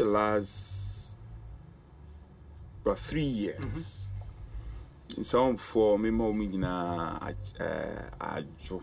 last about 3 years. In some for me more ajo.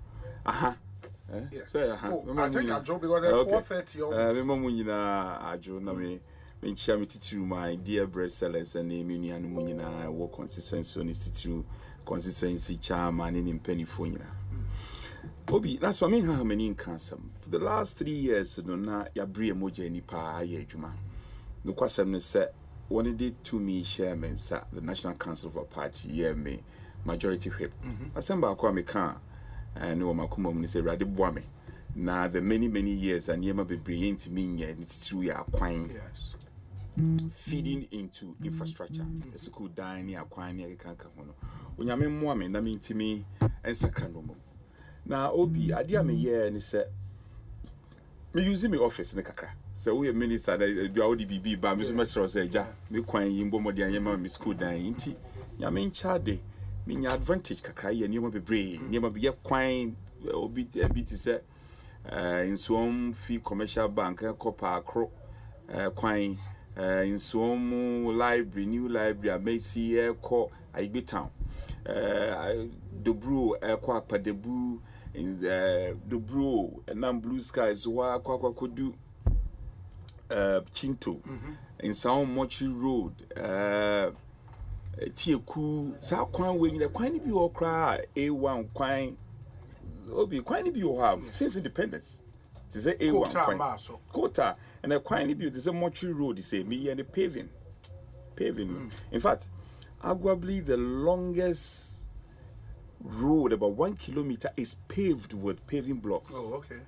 Yes. So I think ajo because at 4:30 me more ajo na me nchia me titiru my dear breast sellers and me nuanu mu nyina wo consistency on titiru consistency chairman in mpanifo nyina. Obi, that's what I mean. How many cancer? For the last 3 years, no na ya brie moja ni pa ye juma. No kwasem ne say one day to me chairman sa the National Council of a Party ye me majority whip. Asemba akwa me kan and no makuma mu say rade boa me. Na the many years and yema bebre enti me nye ni titru ya kwan. Yes. Feeding into infrastructure. The school dying ya kwan ya kanka hono. Onyame mo me na me ntimi ensakra no mo. Na obi adia me ye ni se me use me office ne kakra so we minister da bia odi bibi ba me so me sro se ja me kwan yimbo modi anyama me school dan nti nya me ncha de me nya advantage kakra ye nioma bebre nioma be ye kwan obi ti se insuom fi commercial bank kopa akro kwan insuom library new library amesi ko Aigbe town Dobru kwa Padebu in the Bro and then Blue Skies wa kwa do Chinto in Sound Mochi Road Tieku sa kwan we the kwan bi o kra A1 kwan obi kwan bi o have since independence to say A1 kwan Kota and the kwan bi to say Mochi Road say me and the paving in fact arguably the longest road about 1 kilometer is paved with paving blocks. Oh, okay.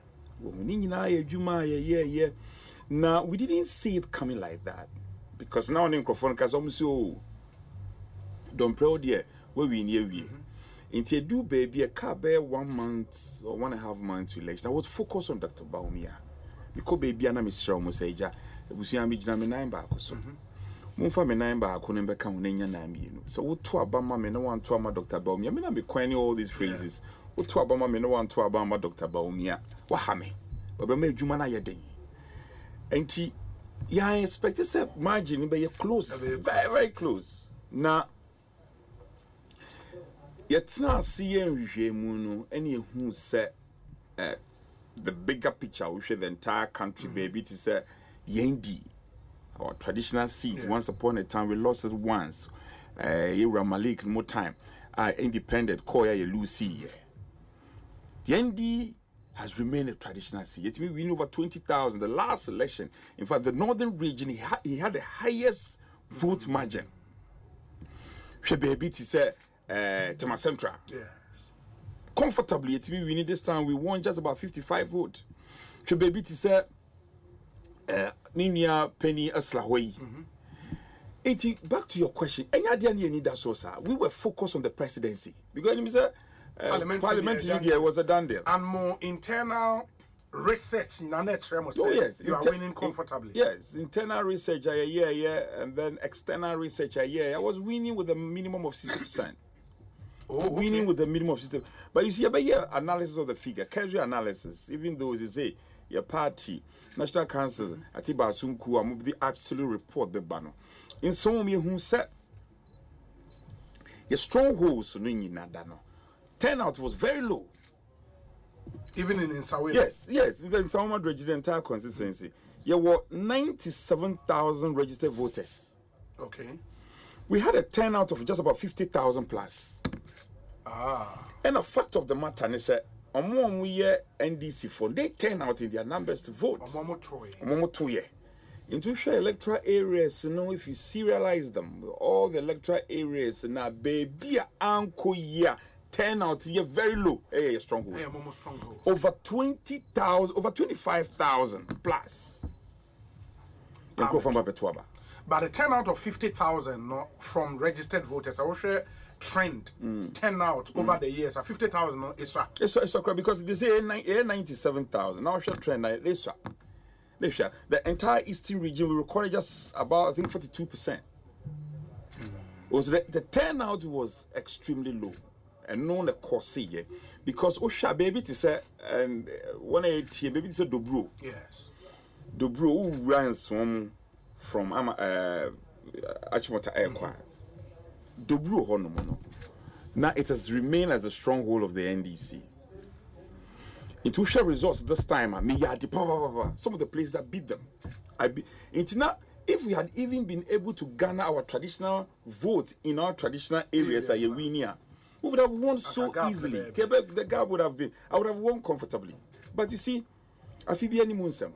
Yeah. Now we didn't see it coming like that because now in microphone cause almost don't proud there where we near we. Until do baby a car bear 1 month or 1.5 months election. I was focused on Dr. Baumia because baby ana Mr. Moseja we see am jina me 9 back so. Mumfa me 9 ba ko nembe ka hunenya na mienu so wo to abama me no wan to ama Dr. Baumia me na me kwan all these phrases wo to abama me no wan to abama Dr. Baumia wa ha me oba ma adwuma na ye den enti ya expect say margin be close very close na yetna see enhwe mu no ene ehu say the bigger picture we the entire country baby to say yendi our traditional seat. Once upon a time, we lost it once. Ira Malik, more time. Independent, Koya, Lucy. Yendi has remained a traditional seat. It means we win over 20,000. The last election, in fact, the northern region, he had the highest vote margin. Shebebiti said, Tema Central. Yeah. Comfortably, it means we need this time, we won just about 55 votes. Shebebiti said, Ninia Penny Aslaway. Back to your question. We were focused on the presidency because parliamentary was a done deal. And more internal research in yes, you are winning comfortably. Yes, internal research and then external research I was winning with a minimum of 60%. Winning with a minimum of 60%. But you see, about analysis of the figure, casual analysis, even though they say your party, National Council, Atiba Sunku, and the absolute report the banner. In some of you who said your strongholds, turnout was very low. Even in Sawela? Yes. In Salma the entire constituency, there were 97,000 registered voters. Okay. We had a turnout of just about 50,000 plus. And the fact of the matter is that among we NDC for they turn out in their numbers to vote. Into share electoral areas, if you serialize them, all the electoral areas now baby uncle year turnout here very low. Stronghold. Over 20,000, over 25,000 plus. But the turnout of 50,000 from registered voters, I will share trend turnout over the years. 50,000 is because they say 97,000. Now share trend the entire eastern region we recorded just about 42%. Was the turnout was extremely low and known the cause because Osha baby to say and when baby to say Dobru. Yes. Dobro who runs from Achimota Airquad. Dobro Honomono. Now it has remained as a stronghold of the NDC. Into share results this time, some of the places that beat them. If we had even been able to garner our traditional vote in our traditional areas, we would have won so easily. The gap would have been, I would have won comfortably. But you see, I feel be any munsem.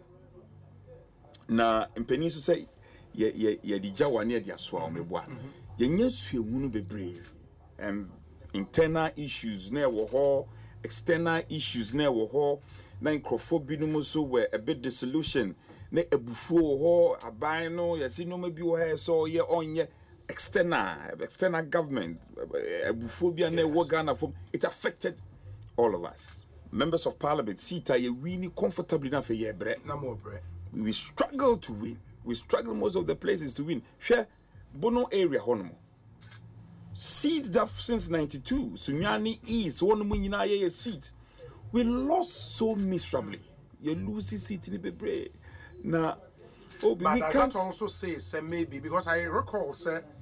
Na impenisu say ye di jawa near dia swa omeboa. Ye nyesu ehunu bebre. Internal issues na wo ho, external issues na wo ho, na nkrofo binom so were a bit dissolution. Na ebufu ho aban no yesi no mabi wo ha so ye onye external government ebufu bia na wo Ghana from it affected all of us. Members of parliament sita ye win comfortably na for ye bre na more bre. We struggle to win. We struggle most of the places to win. Share Bono area honomo. Seats that since 92, Sunyani East, one munyina ye seat. We lost so miserably. You lose the seat in the Bebre. Now, but I can't also say maybe because I recall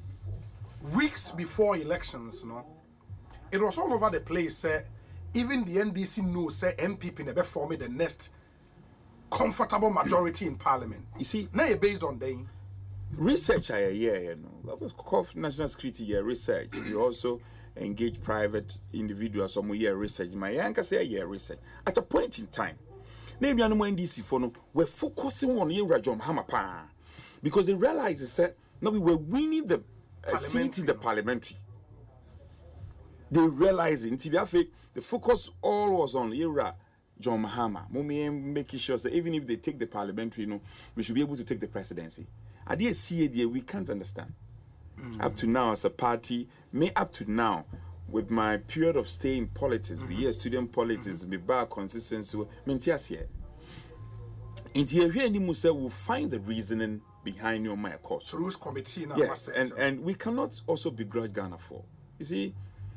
weeks before elections, no, it was all over the place. Even the NDC knows MPP never formed the next comfortable majority in parliament. You see, now you're based on the research. National security research. We also engage private individuals. Some research. My anchor say research. At a point in time, maybe no NDC for no, we're focusing on John Hamapa because they realized that now we were winning the seat in the parliamentary. They realized until the focus all was on John Mahama, making sure that even if they take the parliamentary, we should be able to take the presidency. I did see it, we can't understand. Up to now, as a party, up to now, with my period of stay in politics, be here student politics, be bar consistency, Mentiasia. Until here, will find the reasoning behind your my course. Through committee now. Yes, and we cannot also begrudge Ghana for. You see,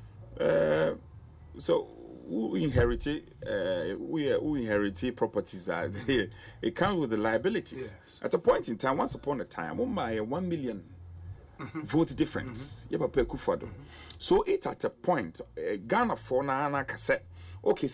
so we inherited properties are there. It comes with the liabilities. Yes. At a point in time, once upon a time, 1 million vote difference. So it at a point, Ghana for na cassette. Okay,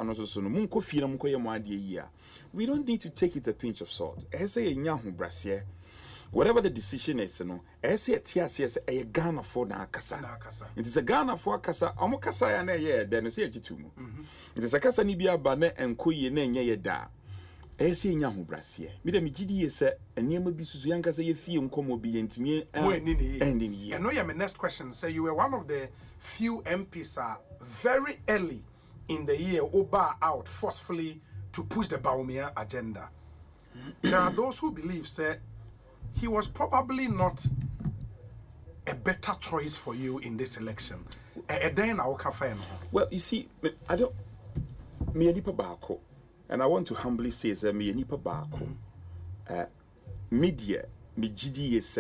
we don't need to take it a pinch of salt. Whatever the decision is, a Ghana for na kasa. It is a Ghana for kasa. Amo kasa ya na ye de no se agitumu. It is a kasa ni bia ba na enko ye na nya ye da. Ese nya ho brase. Me de me gidi ye se enema bi susu yanka se ye fie nkomo bi yentimi ending. I know my next question. Say you were one of the few MPs very early in the year bar out forcefully to push the Bawumia agenda. There are those who believe say he was probably not a better choice for you in this election. Well, you see, I don't. Me nipa baako, and I want to humbly say that me nipa baako. Media, me GD is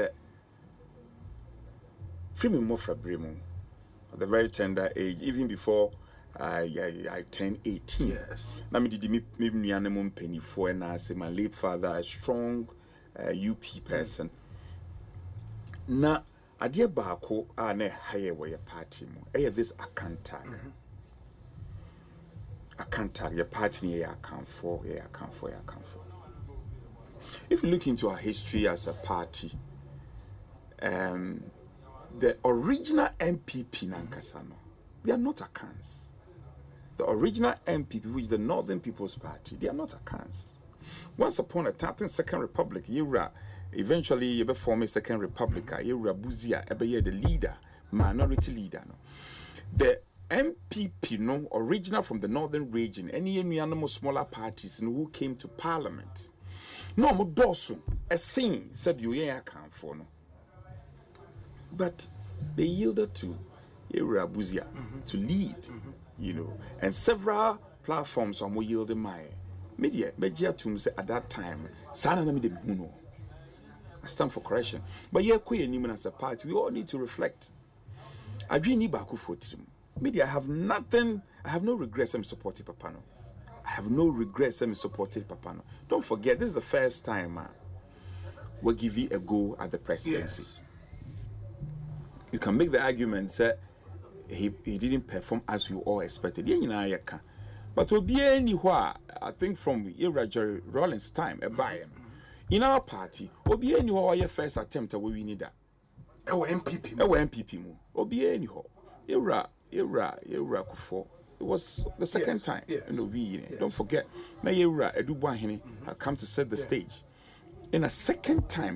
free me more from Bremo at the very tender age, even before I turned 18. Yes. Now me did me animum penny for, and I say my late father, a strong UP person. Na adia baako a na haye we party mo. This Akantag. Akantag your party ye account for. If you look into our history as a party, the original MPP Nankasano, they are not Akans. The original MPP, which is the Northern People's Party, they are not Akans. Once upon a time, Second Republic, eventually you form a Second Republic, Buzia, the leader, minority leader. No. The MPP, no, original from the northern region, any animal smaller parties who came to parliament. No more dosu, a saying, said you account for no. But they yielded to Buzia to lead, and several platforms are more yielding my. Media at that time, I stand for correction. But as a party, we all need to reflect. I have no regrets. I'm supporting Papano. I have no regrets and supported Papa. No. Don't forget, this is the first time we'll give you a go at the presidency. Yes. You can make the argument that he didn't perform as you all expected. But I think from Jerry Rawlings' time, in our party, your first attempt at we need that. MPP. MPP mu. It was the second time. Yes. Don't forget, Edubwahini had come to set the stage. In a second time,